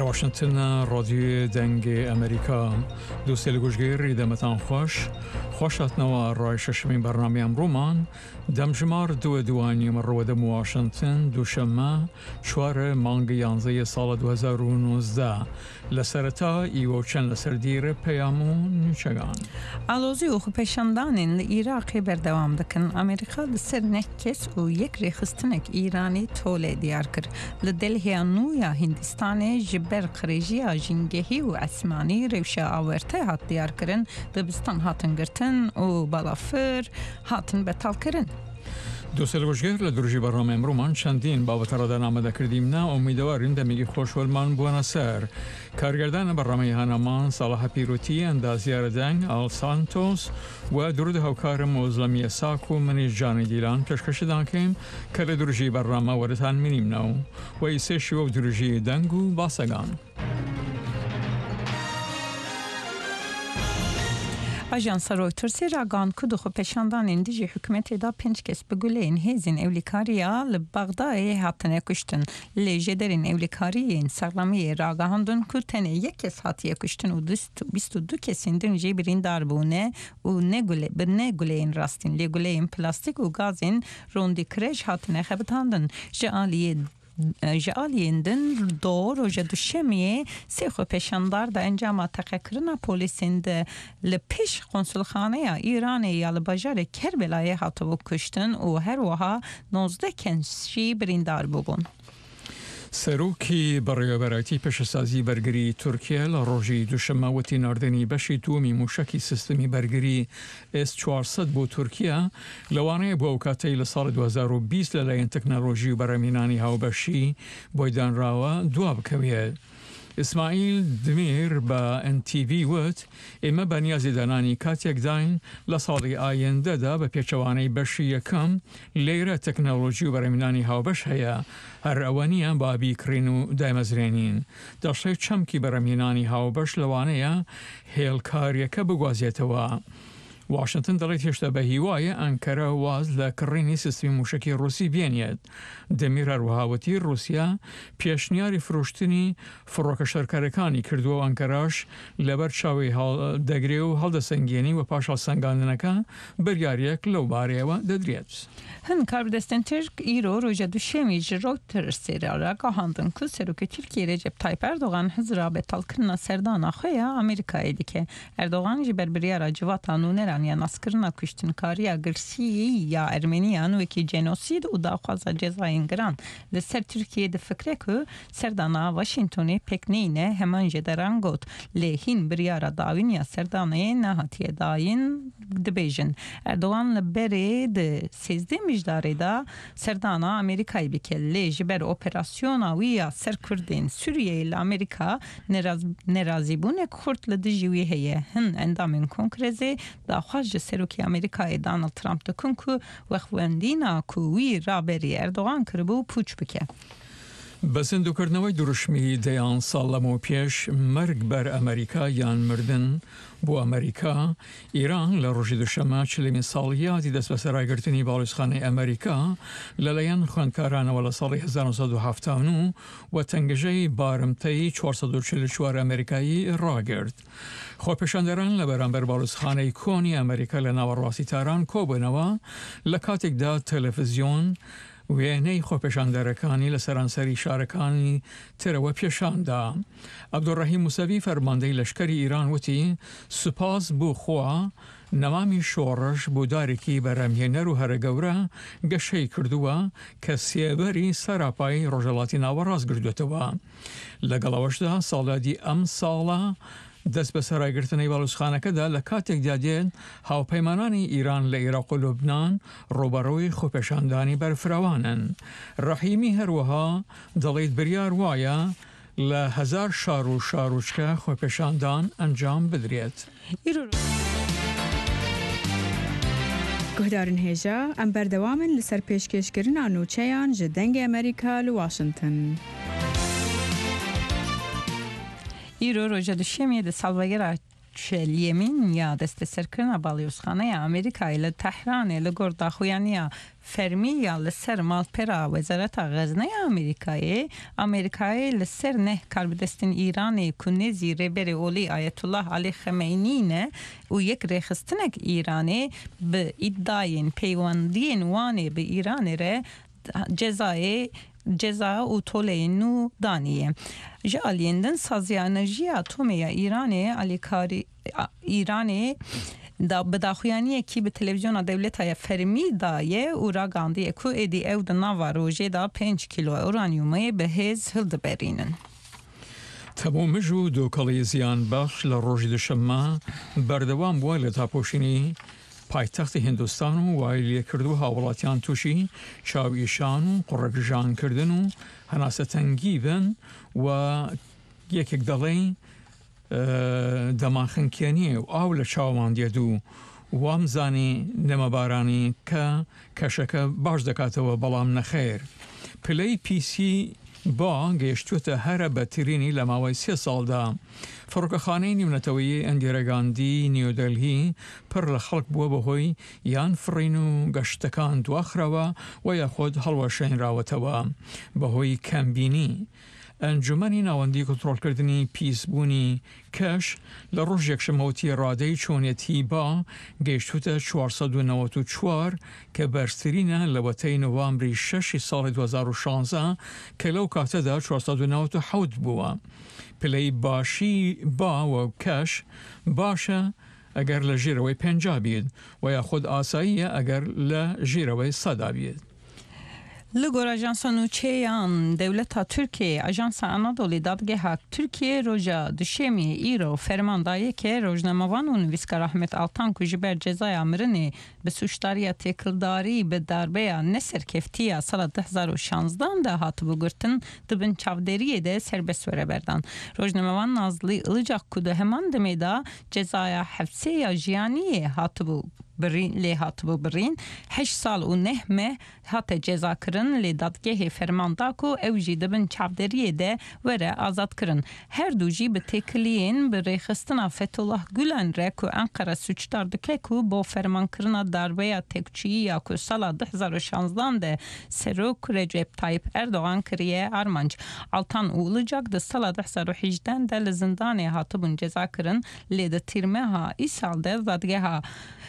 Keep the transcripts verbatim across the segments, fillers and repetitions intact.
لواشنطن رادیو دنگ امریکا دوستی لگوشگیر ریدمتان خوش خوشت نوا رای ششمین برنامه امرومان دمجمار دو دوانی مرودم واشنطن دوشمه چوار مانگ یانزه سال دو هزار و نوزده لسرتا ایو چند لسردیر پیامون چگان آلوزی و خوپشندانین لعراقی بردوام دکن امریکا لسر نکس و یک ریخستنک ایرانی توله دیار کر لدلهی نویا هندستان جبر خریجی جنگهی و اسمانی روش آورته هات دیار کرن دبستان هاتن گرتن و بالافر هاتن بتال کرن دوستی لگوشگیر لدروجی برنامه امرومان چندین بابت را در آمده کردیم نه امیدواریم دمیگی خوشولمان بوانسر کارگردان برنامه هانمان صلاح پیروتی اندازیار دنگ آل سانتوس و درود هوکار موزلمی ساکو منی جانی دیلان پیشکش دانکیم که لدروجی برنامه وردتان منیم نو و ایسه شو دروجی دنگو باسگان Ajansa Reuters ragan ku du peşandanên dijî hikûmetê da pênc kes bi gulên hêzên ewlikariya li Bexdayê hatine kuştin. Lê ji derên ewlikariyên serlamiyê ragihandin ku tenê yek kes hatiye kuştin û bîst û du kesên din jî birîndar bûne û ne gule bi ne guleyên rastîn. Lê guleyên plastik û gazên rondîkirej hatine xebitandin. Ji aliyê ji aliyên din do roja duşemiyê sê xwe peşandar da encama teqekirina polîsên de li pêş konsulxaneya Îranê ya li bajarê Kerbelayê hatibû kuştin û her wiha nozde kes jî birîndar bûbûn. سروکی بەڕێوەبەرەتی پێشەسازی بەرگری تورکیا لە ڕۆژی دووشەمە وتی ناردنی بەشی دووەمی موشکی سیستمی بەرگری ئێس چوارسەد بۆ تورکیا لەوانەیە بۆ ئەو کاتەی لە ساڵی دو هەزار و بیست لەلایەن تەکنەلۆژی و بەرهەمهێنانی هاوبەشی بۆی دانراوە دوا بکەوێت. ئیسماعیل دمیر بە ئەن تی ڤی وت ئێمە بەنیازی دانانی کاتێک داین لە ساڵی ئایندەدا بە پێچەوانەی بەشی یەکەم لێرە تەکنەلۆژی و بەرهەمهێنانی هاوبەش هەیە هەر ئەوە نییە بابیکڕین و دایمەزرێنین دەشەی چەمکی بەرهەمهێنانی هاوبەش لەوانەیە هێڵکاریەکە بگوازێتەوە. واشنطن دەڵێت هێشتا بە هیوایە ئەنکەرە واز لە کڕینی سیستمی موشکی ڕووسی بێنێت. دەمیر هەروەهاوتی رووسیا پێشنیاری فرۆشتنی فڕۆکە شەرکارەکانی کردووە و ئەنکەراش لەبەر چاوی دەگرێ و هەڵدەسەنگێنی و پاش هەڵسەنگاندنەکە بڕیارێک لەو بارەیەوە دەدرێت. هەن کاربدەستên Tirk îro roja duşemî ji Reutersê re ragihandin ku Serokê Tirkiyê Recep Tayyip Erdogan hizira betalkirina serdana xwe ya Amerîkayê dike. Erdogan ji ber biryara civata nûneran ya naskirina kuştinkariya girsiyî ya Ermeniyan wekî genosîd û daxwaza cezayên giran li ser Tirkiyê difikre ku serdana Washingtonê pek neyne heman ji deran got. Lê hîn biryara dawîn ya serdanayê nehatiye dayîn dibêjin. Erdogan li berê di sêzdeh mijdarê da serdana Amerîkayê bike. Lê ji ber operasyona wî ya ser Kurdên Sûriyeyê li Amerîka nerazîbûnek xurt li dijî wî heye. Hin endamên kongrezê daxwaz ji Serokê Amerîkayê Donald Trump dikin ku wexwendîna ku wî raberî Erdogan kiribû pûç bike. بە سندوکردنەوەی دروشمی دەیان ساڵ لەمەوە پێش مەرگ بەر ئەمریکا یان مردن بۆ ئەمریکا ئیران لە ڕۆژی دووشەمە چلمین ساڵیاتی دەست بە سەرایگرتنی باڵوێزخانەی ئەمریکا لەلایەن خوێندکارانەوە لە ساڵی هەزار و نۆ سەد و هەفتاد و نۆ و تەنگەژەی بارمتەی چوارسەد و چل و چوار ئەمریکایی ڕاگرت. خۆپێشاندەران لە بەرامبەر باڵوێزخانەی کۆنی ئەمریکا لە ناوەڕاستی تاران کۆبوونەوە لە کاتێکدا تەلەڤیزیۆن وێنەی خۆپێشاندەرەکانی لە سەرانسەری شارەکانی ترەوە پێشاندا. عەبدوڕەحیم موسەوی فەرماندەی لەشکەری ئیران وتی سوپاس بۆ خوا نەمامی شۆڕش بۆ دارێکی بەرهەمهێنەر و هەرە گەورە گەشەی کردووە کە سێبەری سەراپای ڕۆژهەڵاتی ناوەڕاست گردوێتەوە. لەگەڵەوەشدا ساڵادی ئەم ساڵە دەست بە سەرایگرتنەی باڵوێزخانەکەدا لە کاتێکدا دێن هاوپەیمانانی ئیران لە عێراق و لوبنان ڕۆبەڕۆی خۆپێشاندانی بەرفراوانن. ڕەحیمی هەروەها دەڵێت بریار وایە لە هەزار شار و شاروچکە خۆپێشاندان ئەنجام بدرێت. گهدارن هێژە ئەم بەردەوامن لەسەر پێشکەشکردنا نوچەیان ji dengê Amerîka li Washington. îro roja duşemiyê di salvegera اليمين يا دست سرکرنا بالیوس خانه امریکایی ل تهران ل گرد خویانیا فرمیا لسر مال پرا وزارت غزنه امریکایی امریکایی لسر نه کاربدستن ایرانی کنیزی ربر اولی آیت الله علی خمینی نه و یک رخستنک ایرانی به ادعای پیوندین وانی به ایران ره جزای جزا و طوله نو دانیه جالیندن سازی انرژی اتمی ایرانی علیکاری ایرانی دا بداخویانی کی به تلویزیون دولت های فرمی دایه و را گاندی کو ادی او د نوا روژه دا پنج کیلو اورانیومی به هز هلد برینن تمام جو دو کلی زیان بخش لروژ دشمه بردوام وایل تاپوشینی پایتخت هندوستان و وایلی کردو هاولاتیان توشی چاویشان و قرقجان کردن و هناستنگی بن و یک یک دلی دماخنکیانی و آول چاوان دیدو وامزانی نمبارانی که کشک باش دکات و بلام نخیر پلی پی سی با گشتوت هر باترینی لماوی سی سال دا فرقخانه نیونتوی اندیرگاندی نیودلهی پر لخلق بو بهوی یان فرینو گشتکان دو اخروا و یا خود حلوشین راوتوا بهوی کمبینی انجمنی نواندی کنترل کردنی پیس بونی کش لروژ یک شموتی راده چونیتی با گشتوت چهارصد و نود و چهار که برسترین لوطه نوامبری شش سال دو هزار و شانزده که لو کاته دا چهارصد و نود و هفت بوا پلی باشی با و کش باشه اگر لجیروی پنجا بید و یا خود آسایی اگر لجیروی صدا بید لگور اجانس نوچهان دولت ترکیه اجانس انادولی دادگاه ترکیه روژا دشمی ایرو فرماندایی که روزنامه‌وان و نویسگر احمد آلتان که جبر جزای امرنی به سوشتاری تکلداری به دربه نسرکفتی سال دو هزار و شانزده ده هات بگرتن دبن چاودری ده سربست وره بردن روزنامه‌وان نازلی الجاق کده همان دمیدا جزای حبسی یا جیانی هات بو برین لی هات بو برین هشت سال و نه مه هات جزا کرن لی دادگاه فرماندا کو اوجی دبن چاودری ده وره آزاد کرن هر دو جی به تکلین به ریخستنا فتولاه گولن ره کو انقره سوچدار دکه کو با فرمان کرنا دربه تکچی یا کو سال دو هزار و شانزده ده سروک رجب تایپ اردوغان کریه ارمانج آلتان اولجاک ده سال دو هزار و هجده ده لزندان هات بون جزا کرن لی ده تیرمه ها ای سال ده دادگاه ها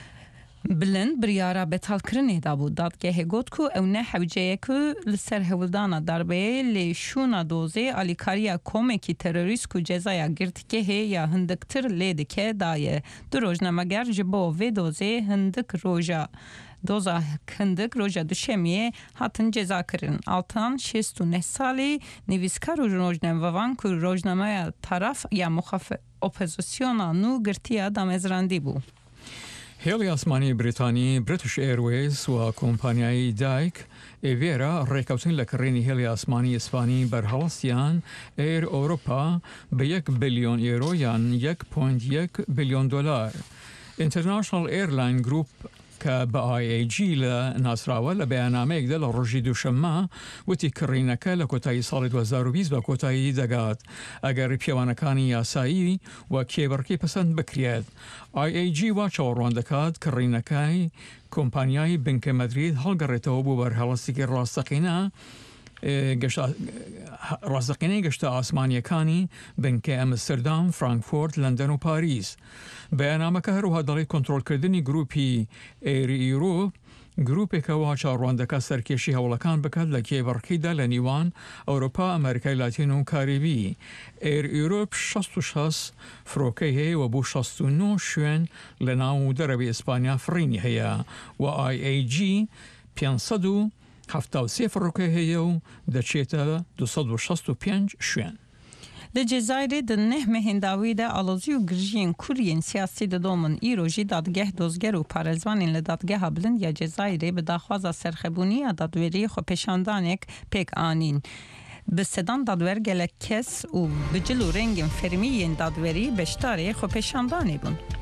بلند بریارا بتال کرنی دا بود دادگاه گوت کو او نه حوجه کو لسر هولدانا دربه لی شونا دوزه الیکاریا کومکی تروریست کو جزایا گرتکه یا هندکتر لیدکه دایه دو روزنامه‌گر جبو و دوزه هندک روژا دوزا هندک روژا دوشمیه هاتن جزا کرن آلتان شست و نه سالی نویسکار روزنامه‌وان کو روزنامه طرف یا مخالف اپوزیسیونا نو گرتیا دامزراندی بو هیلی آسمانی بریتانی بریتیش ایرویز و کمپانیای دایک ایویرا ریکاوتن لکرینی هیلی آسمانی اسپانی بر هالستیان ایر اروپا به یک بیلیون ایرو یان یک پوینت یک بیلیون دلار اینترناشنال ایرلاین گروپ که با آی ای جی لناسراوه لبیانامه اگده لروژی دوشمه و تی کرینکه لکوتایی سال دو هزار و بیست با کوتایی دگات اگر پیوانکانی یاسایی و کیبرکی پسند بکرید آی ای جی و چوروان دکات کرینکه کمپانیای بنک مدرید هلگرته بو بر هلستیکی راستقینه رازقینه گشت آسمانی کانی بنک امستردام، فرانکفورت، لندن و پاریس. بیانامه که هروها داری کنترل کردنی گروپی ایر ایروپ گروپی که وها چاروندکه سرکشی هولکان بکد لکی برکی ده لنیوان اروپا، امریکای لاتین و کاریبی. ایر ایروپ شست و شست فروکه هی و بو شست و نو شوین لناو دربی اسپانیا فرینی هیا و آی ای جی پینصد و هفته و سی فروکه هیو دچیتا دوصد و شست و پنج شوین. لجزایر د نه مهنداوی ده آلوزی و گرژین کورین سیاسی ده دومن ایروژی دادگاه دوزگر و پارزوانین لدادگاه بلند یا جزایری به داخواز سرخبونی دادوری خو پیشاندانک پیک آنین. به صدان دادور گلک کس و بجلو رنگین فرمیین دادوری بشتاری خو پیشاندانی بون.